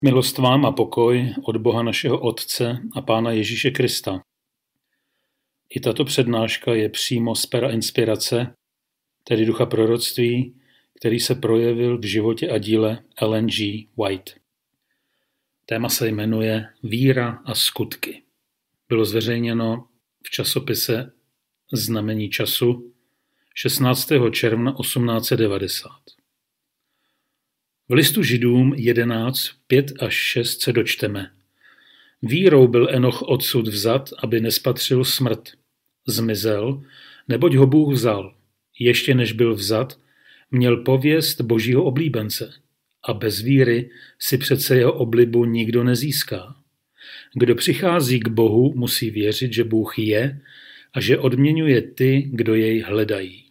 Milost vám a pokoj od Boha našeho Otce a Pána Ježíše Krista. I tato přednáška je přímo z pera inspirace, tedy ducha proroctví, který se projevil v životě a díle Ellen G. White. Téma se jmenuje Víra a skutky. Bylo zveřejněno v časopise Znamení času 16. června 1890. V listu Židům 11, 5 až 6 se dočteme. Vírou byl Enoch odsud vzat, aby nespatřil smrt. Zmizel, neboť ho Bůh vzal. Ještě než byl vzat, měl pověst Božího oblíbence. A bez víry si přece jeho oblibu nikdo nezíská. Kdo přichází k Bohu, musí věřit, že Bůh je a že odměňuje ty, kdo jej hledají.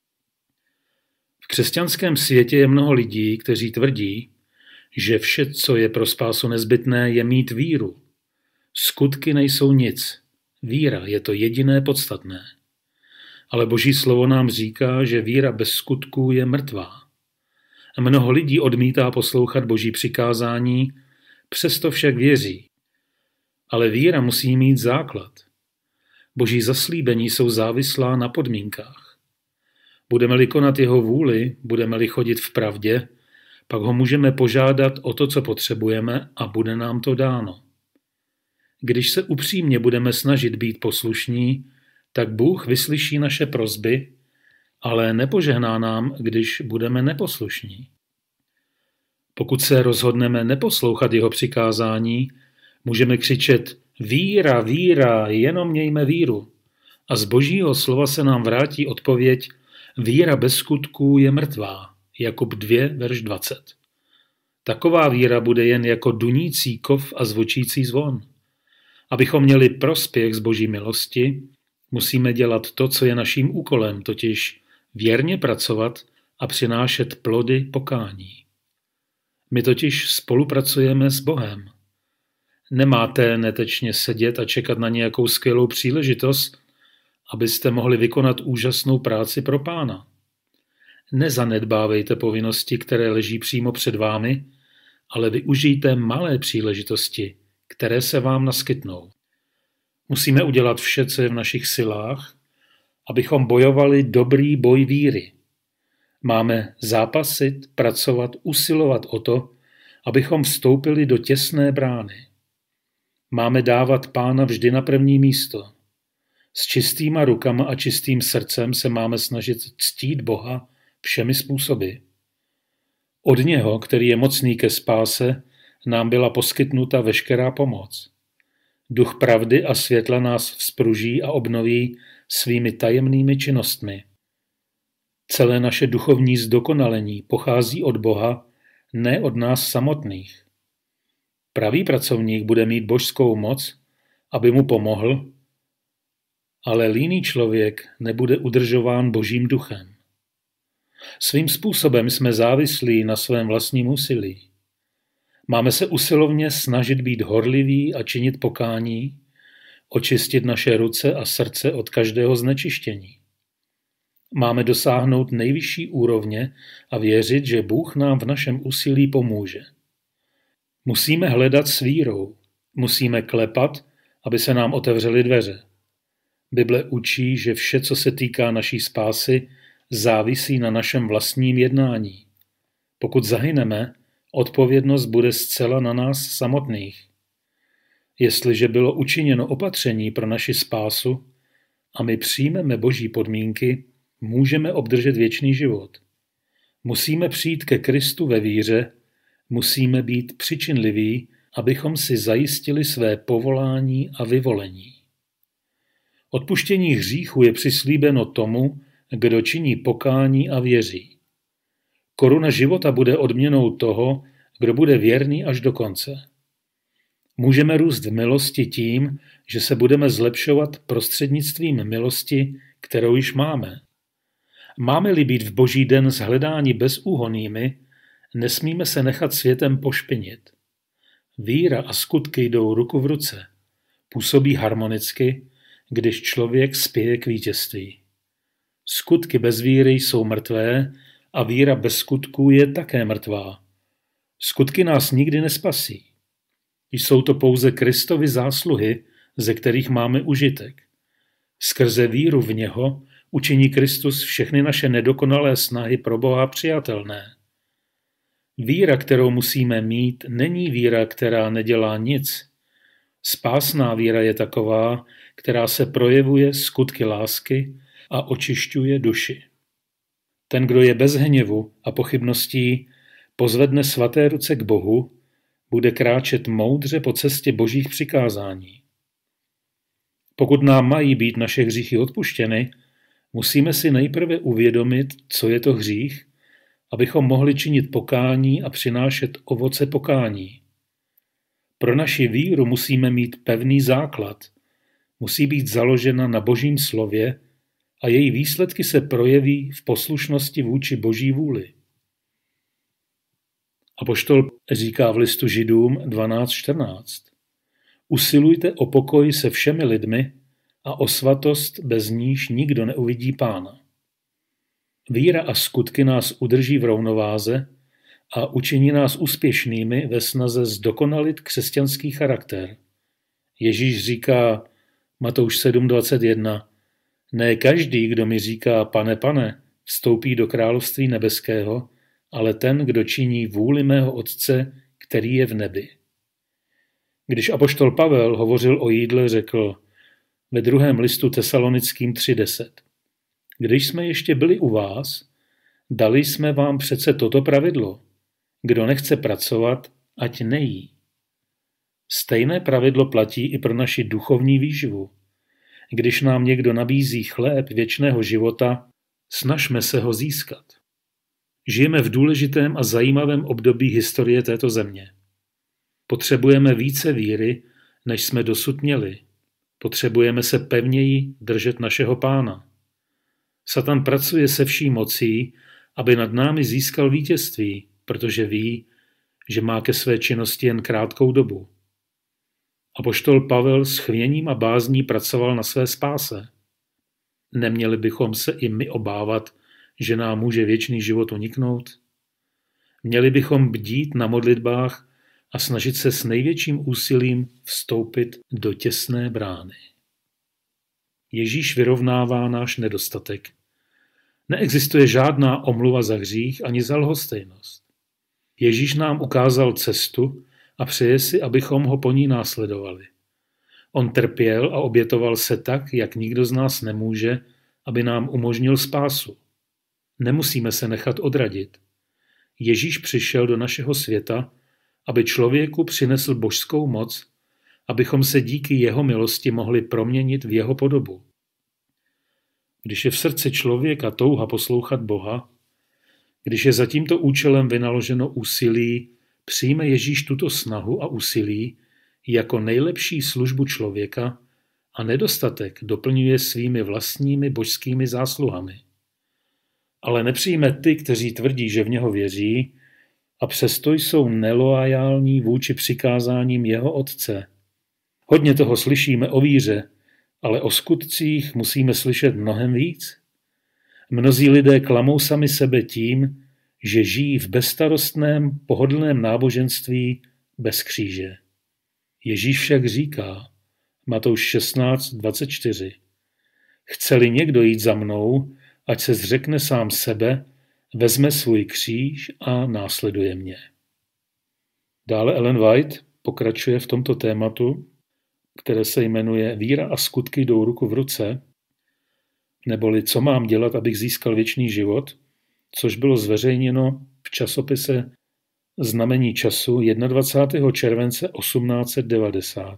V křesťanském světě je mnoho lidí, kteří tvrdí, že vše, co je pro spásu nezbytné, je mít víru. Skutky nejsou nic. Víra je to jediné podstatné. Ale Boží slovo nám říká, že víra bez skutků je mrtvá. A mnoho lidí odmítá poslouchat Boží přikázání, přesto však věří. Ale víra musí mít základ. Boží zaslíbení jsou závislá na podmínkách. Budeme-li konat jeho vůli, budeme-li chodit v pravdě, pak ho můžeme požádat o to, co potřebujeme a bude nám to dáno. Když se upřímně budeme snažit být poslušní, tak Bůh vyslyší naše prosby, ale nepožehná nám, když budeme neposlušní. Pokud se rozhodneme neposlouchat jeho přikázání, můžeme křičet víra, víra, jenom mějme víru. A z Božího slova se nám vrátí odpověď víra bez skutků je mrtvá. Jakub 2, verš 20. Taková víra bude jen jako dunící kov a zvučící zvon. Abychom měli prospěch z Boží milosti, musíme dělat to, co je naším úkolem, totiž věrně pracovat a přinášet plody pokání. My totiž spolupracujeme s Bohem. Nemáte netečně sedět a čekat na nějakou skvělou příležitost, abyste mohli vykonat úžasnou práci pro Pána. Nezanedbávejte povinnosti, které leží přímo před vámi, ale využijte malé příležitosti, které se vám naskytnou. Musíme udělat vše, co je v našich silách, abychom bojovali dobrý boj víry. Máme zápasit, pracovat, usilovat o to, abychom vstoupili do těsné brány. Máme dávat Pána vždy na první místo. S čistýma rukama a čistým srdcem se máme snažit ctít Boha všemi způsoby. Od něho, který je mocný ke spáse, nám byla poskytnuta veškerá pomoc. Duch pravdy a světla nás vzpruží a obnoví svými tajemnými činnostmi. Celé naše duchovní zdokonalení pochází od Boha, ne od nás samotných. Pravý pracovník bude mít božskou moc, aby mu pomohl, ale líný člověk nebude udržován Božím duchem. Svým způsobem jsme závislí na svém vlastním úsilí. Máme se usilovně snažit být horliví a činit pokání, očistit naše ruce a srdce od každého znečištění. Máme dosáhnout nejvyšší úrovně a věřit, že Bůh nám v našem úsilí pomůže. Musíme hledat s vírou, musíme klepat, aby se nám otevřely dveře. Bible učí, že vše, co se týká naší spásy, závisí na našem vlastním jednání. Pokud zahyneme, odpovědnost bude zcela na nás samotných. Jestliže bylo učiněno opatření pro naši spásu a my přijmeme Boží podmínky, můžeme obdržet věčný život. Musíme přijít ke Kristu ve víře, musíme být přičinliví, abychom si zajistili své povolání a vyvolení. Odpuštění hříchu je přislíbeno tomu, kdo činí pokání a věří. Koruna života bude odměnou toho, kdo bude věrný až do konce. Můžeme růst v milosti tím, že se budeme zlepšovat prostřednictvím milosti, kterou již máme. Máme-li být v Boží den shledáni bezúhonnými, nesmíme se nechat světem pošpinit. Víra a skutky jdou ruku v ruce. Působí harmonicky, když člověk spěje k vítězství. Skutky bez víry jsou mrtvé a víra bez skutků je také mrtvá. Skutky nás nikdy nespasí. Jsou to pouze Kristovy zásluhy, ze kterých máme užitek. Skrze víru v něho učiní Kristus všechny naše nedokonalé snahy pro Boha přijatelné. Víra, kterou musíme mít, není víra, která nedělá nic. Spásná víra je taková, která se projevuje skutky lásky a očišťuje duši. Ten, kdo je bez hněvu a pochybností, pozvedne svaté ruce k Bohu, bude kráčet moudře po cestě Božích přikázání. Pokud nám mají být naše hříchy odpuštěny, musíme si nejprve uvědomit, co je to hřích, abychom mohli činit pokání a přinášet ovoce pokání. Pro naši víru musíme mít pevný základ, musí být založena na Božím slově a její výsledky se projeví v poslušnosti vůči Boží vůli. Apoštol říká v listu Židům 12:14: Usilujte o pokoj se všemi lidmi a o svatost, bez níž nikdo neuvidí Pána. Víra a skutky nás udrží v rovnováze a učiní nás úspěšnými ve snaze zdokonalit křesťanský charakter. Ježíš říká, Matouš 7:21, ne každý, kdo mi říká Pane, Pane, vstoupí do království nebeského, ale ten, kdo činí vůli mého Otce, který je v nebi. Když apoštol Pavel hovořil o jídle, řekl ve 2. listu Tesalonickým 3:10. Když jsme ještě byli u vás, dali jsme vám přece toto pravidlo. Kdo nechce pracovat, ať nejí. Stejné pravidlo platí i pro naši duchovní výživu. Když nám někdo nabízí chléb věčného života, snažme se ho získat. Žijeme v důležitém a zajímavém období historie této země. Potřebujeme více víry, než jsme dosud měli. Potřebujeme se pevněji držet našeho Pána. Satan pracuje se vší mocí, aby nad námi získal vítězství, protože ví, že má ke své činnosti jen krátkou dobu. Apoštol Pavel s chvěním a bázní pracoval na své spáse. Neměli bychom se i my obávat, že nám může věčný život uniknout? Měli bychom bdít na modlitbách a snažit se s největším úsilím vstoupit do těsné brány. Ježíš vyrovnává náš nedostatek. Neexistuje žádná omluva za hřích ani za lhostejnost. Ježíš nám ukázal cestu a přeje si, abychom ho po ní následovali. On trpěl a obětoval se tak, jak nikdo z nás nemůže, aby nám umožnil spásu. Nemusíme se nechat odradit. Ježíš přišel do našeho světa, aby člověku přinesl božskou moc, abychom se díky jeho milosti mohli proměnit v jeho podobu. Když je v srdci člověka touha poslouchat Boha, když je za tímto účelem vynaloženo úsilí, přijme Ježíš tuto snahu a úsilí jako nejlepší službu člověka a nedostatek doplňuje svými vlastními božskými zásluhami. Ale nepřijme ty, kteří tvrdí, že v něho věří, a přesto jsou neloajální vůči přikázáním jeho Otce. Hodně toho slyšíme o víře, ale o skutcích musíme slyšet mnohem víc. Mnozí lidé klamou sami sebe tím, že žijí v bezstarostném, pohodlném náboženství bez kříže. Ježíš však říká, Matouš 16:24, chce-li někdo jít za mnou, ať se zřekne sám sebe, vezme svůj kříž a následuje mě. Dále Ellen White pokračuje v tomto tématu, které se jmenuje Víra a skutky jdou ruku v ruce, neboli co mám dělat, abych získal věčný život, což bylo zveřejněno v časopise Znamení času 21. července 1890.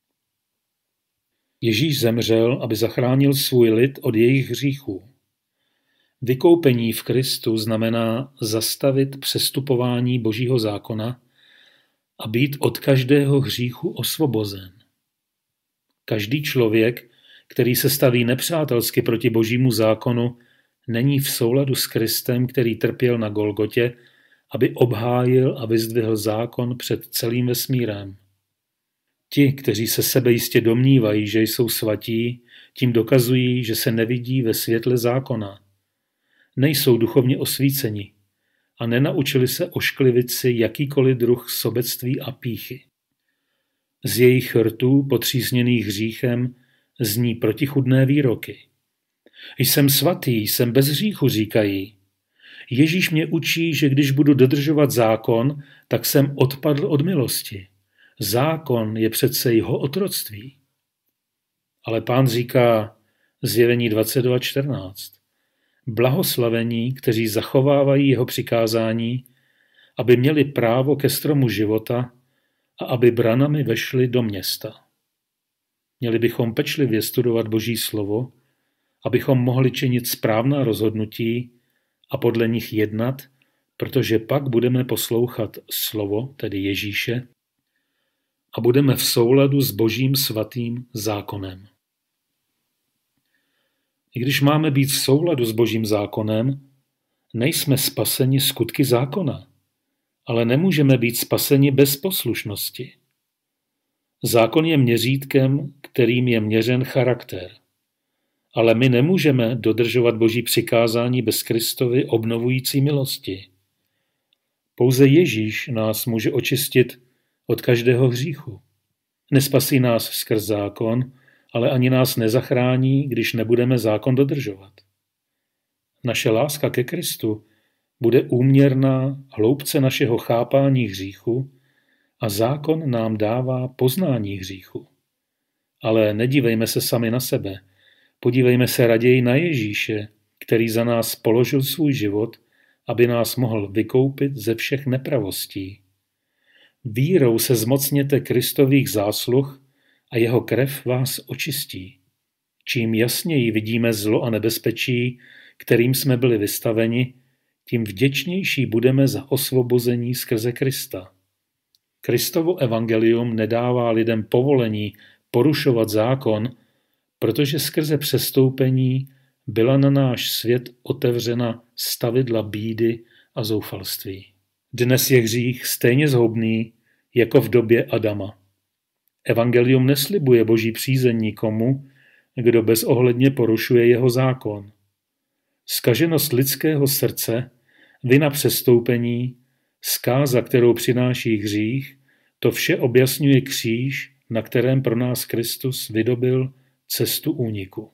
Ježíš zemřel, aby zachránil svůj lid od jejich hříchů. Vykoupení v Kristu znamená zastavit přestupování Božího zákona a být od každého hříchu osvobozen. Každý člověk, který se staví nepřátelsky proti Božímu zákonu, není v souladu s Kristem, který trpěl na Golgotě, aby obhájil a vyzdvihl zákon před celým vesmírem. Ti, kteří se sebejistě domnívají, že jsou svatí, tím dokazují, že se nevidí ve světle zákona. Nejsou duchovně osvíceni a nenaučili se ošklivit si jakýkoliv druh sobectví a pýchy. Z jejich rtů, potřísněných hříchem, zní protichůdné výroky. Jsem svatý, jsem bez hříchu, říkají. Ježíš mě učí, že když budu dodržovat zákon, tak jsem odpadl od milosti. Zákon je přece jeho otroctví. Ale Pán říká, Zjevení 22:14. Blahoslavení, kteří zachovávají jeho přikázání, aby měli právo ke stromu života a aby branami vešli do města. Měli bychom pečlivě studovat Boží slovo, abychom mohli činit správná rozhodnutí a podle nich jednat, protože pak budeme poslouchat slovo, tedy Ježíše, a budeme v souladu s Božím svatým zákonem. I když máme být v souladu s Božím zákonem, nejsme spaseni skutky zákona, ale nemůžeme být spaseni bez poslušnosti. Zákon je měřítkem, kterým je měřen charakter. Ale my nemůžeme dodržovat Boží přikázání bez Kristovy obnovující milosti. Pouze Ježíš nás může očistit od každého hříchu. Nespasí nás skrz zákon, ale ani nás nezachrání, když nebudeme zákon dodržovat. Naše láska ke Kristu bude úměrná hloubce našeho chápání hříchu a zákon nám dává poznání hříchu. Ale nedívejme se sami na sebe. Podívejme se raději na Ježíše, který za nás položil svůj život, aby nás mohl vykoupit ze všech nepravostí. Vírou se zmocněte Kristových zásluh a jeho krev vás očistí. Čím jasněji vidíme zlo a nebezpečí, kterým jsme byli vystaveni, tím vděčnější budeme za osvobození skrze Krista. Kristovo evangelium nedává lidem povolení porušovat zákon, protože skrze přestoupení byla na náš svět otevřena stavidla bídy a zoufalství. Dnes je hřích stejně zhoubný jako v době Adama. Evangelium neslibuje Boží přízeň nikomu, kdo bezohledně porušuje jeho zákon. Zkaženost lidského srdce, vina přestoupení, zkáza, kterou přináší hřích, to vše objasňuje kříž, na kterém pro nás Kristus vydobyl cestu úniku.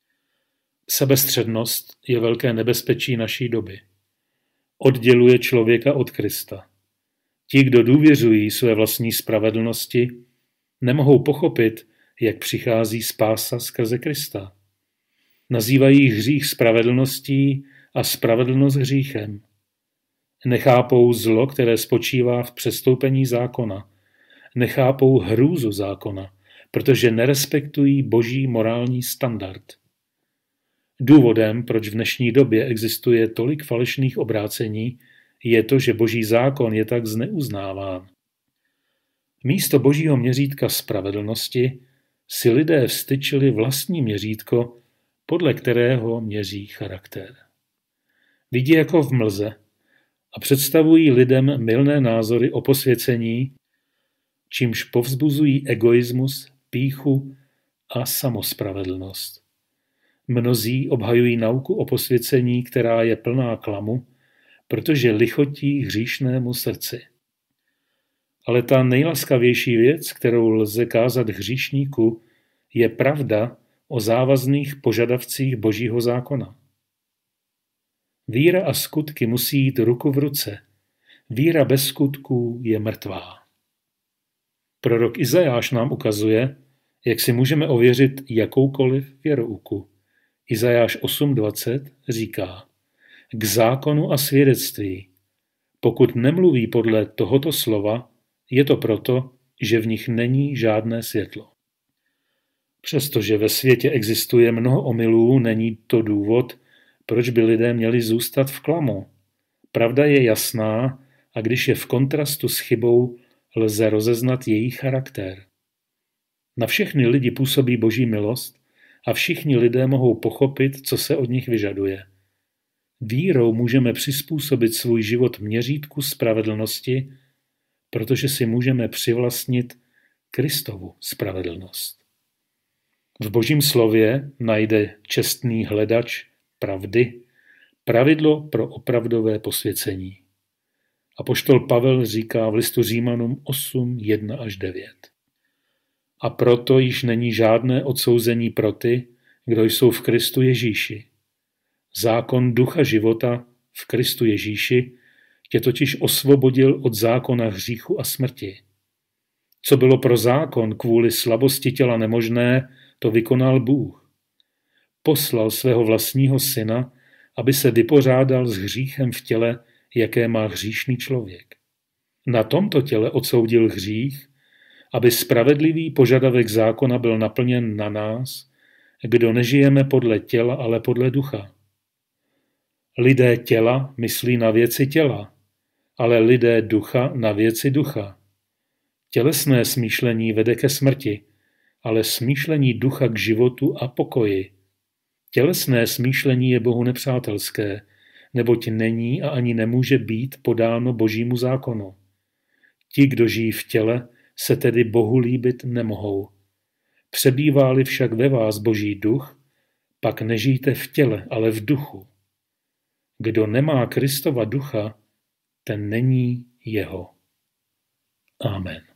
Sebestřednost je velké nebezpečí naší doby. Odděluje člověka od Krista. Ti, kdo důvěřují své vlastní spravedlnosti, nemohou pochopit, jak přichází spása skrze Krista. Nazývají hřích spravedlností a spravedlnost hříchem. Nechápou zlo, které spočívá v přestoupení zákona. Nechápou hrůzu zákona, protože nerespektují Boží morální standard. Důvodem, proč v dnešní době existuje tolik falešných obrácení, je to, že Boží zákon je tak zneuznáván. Místo Božího měřítka spravedlnosti si lidé vstyčili vlastní měřítko, podle kterého měří charakter. Vidí jako v mlze a představují lidem mylné názory o posvěcení, čímž povzbuzují egoismus, pýchu a samospravedlnost. Mnozí obhajují nauku o posvěcení, která je plná klamu, protože lichotí hříšnému srdci. Ale ta nejlaskavější věc, kterou lze kázat hříšníku, je pravda o závazných požadavcích Božího zákona. Víra a skutky musí jít ruku v ruce. Víra bez skutků je mrtvá. Prorok Izajáš nám ukazuje, jak si můžeme ověřit jakoukoliv věrouku. Izajáš 8:20 říká: K zákonu a svědectví. Pokud nemluví podle tohoto slova, je to proto, že v nich není žádné světlo. Přestože ve světě existuje mnoho omylů, není to důvod, proč by lidé měli zůstat v klamu. Pravda je jasná a když je v kontrastu s chybou, lze rozeznat její charakter. Na všechny lidi působí Boží milost a všichni lidé mohou pochopit, co se od nich vyžaduje. Vírou můžeme přizpůsobit svůj život měřítku spravedlnosti, protože si můžeme přivlastnit Kristovu spravedlnost. V Božím slově najde čestný hledač pravdy pravidlo pro opravdové posvěcení. Apoštol Pavel říká v listu Římanům 8, 1 až 9. A proto již není žádné odsouzení pro ty, kdo jsou v Kristu Ježíši. Zákon ducha života v Kristu Ježíši tě totiž osvobodil od zákona hříchu a smrti. Co bylo pro zákon kvůli slabosti těla nemožné, to vykonal Bůh. Poslal svého vlastního syna, aby se vypořádal s hříchem v těle, jaké má hříšný člověk. Na tomto těle odsoudil hřích, aby spravedlivý požadavek zákona byl naplněn na nás, kdo nežijeme podle těla, ale podle ducha. Lidé těla myslí na věci těla, ale lidé ducha na věci ducha. Tělesné smýšlení vede ke smrti, ale smýšlení ducha k životu a pokoji. Tělesné smýšlení je Bohu nepřátelské, neboť není a ani nemůže být podáno Božímu zákonu. Ti, kdo žijí v těle, se tedy Bohu líbit nemohou. Přebývá-li však ve vás Boží duch, pak nežijte v těle, ale v duchu. Kdo nemá Kristova ducha, ten není jeho. Amen.